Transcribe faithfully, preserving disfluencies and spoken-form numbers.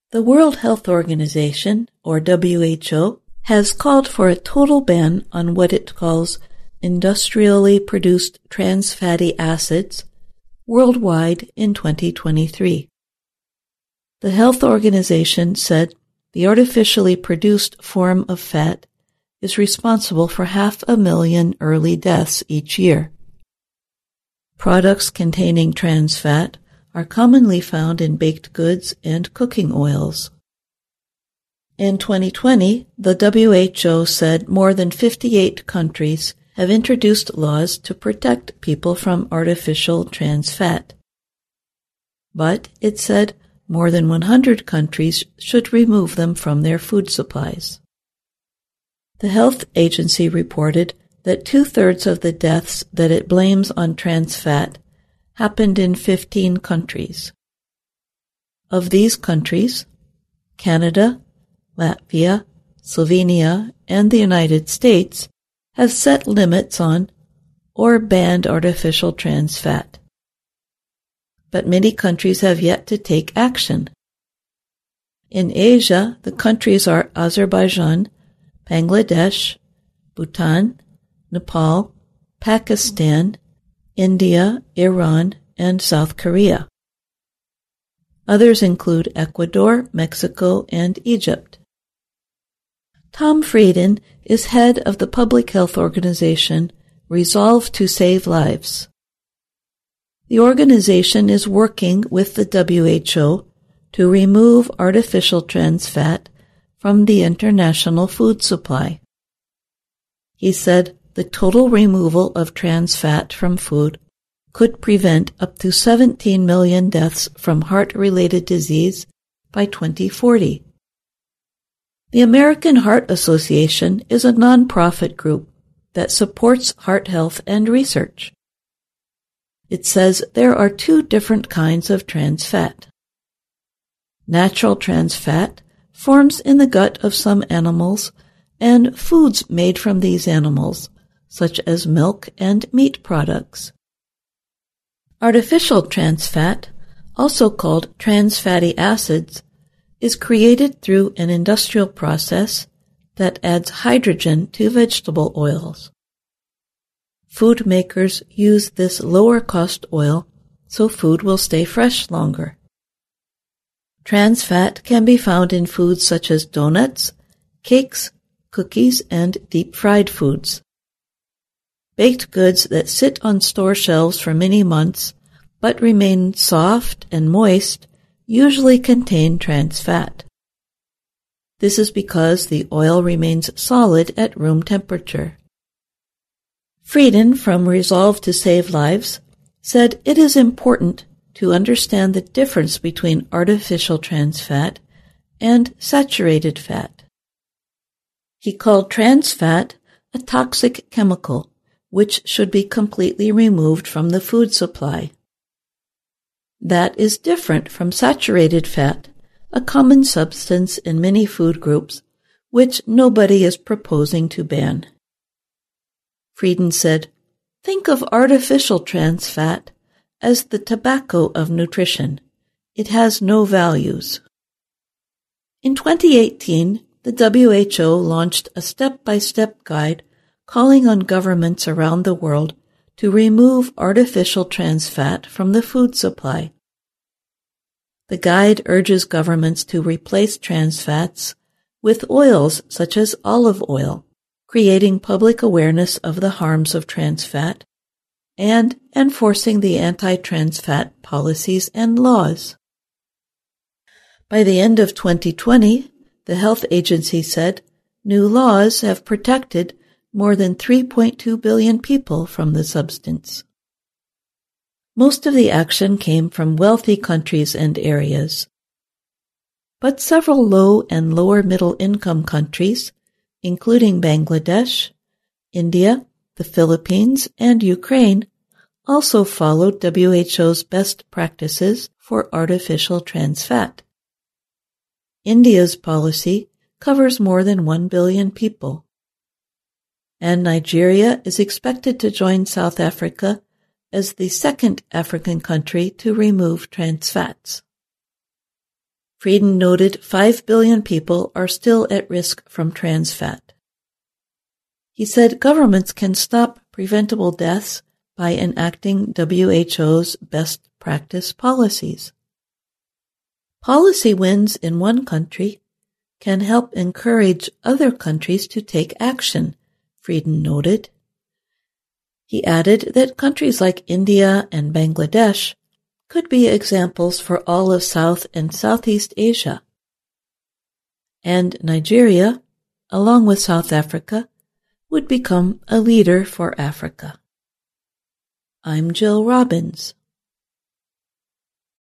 The World Health Organization, or W H O, has called for a total ban on what it calls industrially produced trans fatty acids worldwide in twenty twenty-three. The health organization said the artificially produced form of fat is responsible for half a million early deaths each year. Products containing trans fat are commonly found in baked goods and cooking oils. In twenty twenty, the W H O said more than fifty-eight countries have introduced laws to protect people from artificial trans fat. But, it said, more than one hundred countries should remove them from their food supplies. The health agency reported that two-thirds of the deaths that it blames on trans fat happened in fifteen countries. Of these countries, Canada, Latvia, Slovenia, and the United States have set limits on or banned artificial trans fat. But many countries have yet to take action. In Asia, the countries are Azerbaijan, Bangladesh, Bhutan, Nepal, Pakistan, India, Iran, and South Korea. Others include Ecuador, Mexico, and Egypt. Tom Frieden is head of the public health organization Resolve to Save Lives. The organization is working with the W H O to remove artificial trans fat from the international food supply. He said the total removal of trans fat from food could prevent up to seventeen million deaths from heart-related disease by twenty forty. The American Heart Association is a non-profit group that supports heart health and research. It says there are two different kinds of trans fat. Natural trans fat forms in the gut of some animals and foods made from these animals, such as milk and meat products. Artificial trans fat, also called trans fatty acids, is created through an industrial process that adds hydrogen to vegetable oils. Food makers use this lower-cost oil so food will stay fresh longer. Trans fat can be found in foods such as donuts, cakes, cookies, and deep-fried foods. Baked goods that sit on store shelves for many months but remain soft and moist usually contain trans fat. This is because the oil remains solid at room temperature. Frieden from Resolve to Save Lives said it is important to understand the difference between artificial trans fat and saturated fat. He called trans fat a toxic chemical, which should be completely removed from the food supply. That is different from saturated fat, a common substance in many food groups, which nobody is proposing to ban. Frieden said, "Think of artificial trans fat as the tobacco of nutrition. It has no values." In twenty eighteen, the W H O launched a step-by-step guide calling on governments around the world to remove artificial trans fat from the food supply. The guide urges governments to replace trans fats with oils such as olive oil, creating public awareness of the harms of trans fat, and enforcing the anti-trans fat policies and laws. By the end of twenty twenty, the health agency said new laws have protected more than three point two billion people from the substance. Most of the action came from wealthy countries and areas. But several low and lower middle income countries, including Bangladesh, India, the Philippines, and Ukraine, also followed W H O's best practices for artificial trans fat. India's policy covers more than one billion people. And Nigeria is expected to join South Africa as the second African country to remove trans fats. Frieden noted five billion people are still at risk from trans fat. He said governments can stop preventable deaths by enacting W H O's best practice policies. Policy wins in one country can help encourage other countries to take action, Frieden noted. He added that countries like India and Bangladesh could be examples for all of South and Southeast Asia. And Nigeria, along with South Africa, would become a leader for Africa. I'm Jill Robbins.